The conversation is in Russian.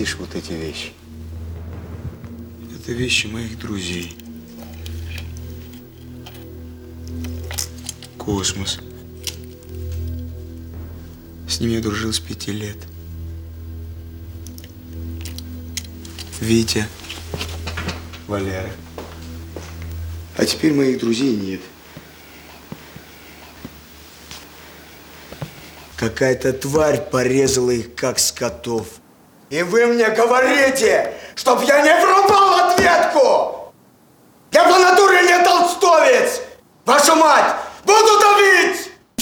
видишь вот эти вещи? Это вещи моих друзей. Космос. С ними я дружил с 5 лет. Витя. Валера. А теперь моих друзей нет. Какая-то тварь порезала их, как скотов. И вы мне говорите, чтоб я не врубал ответку! Я по натуре не толстовец! Вашу мать! Буду давить!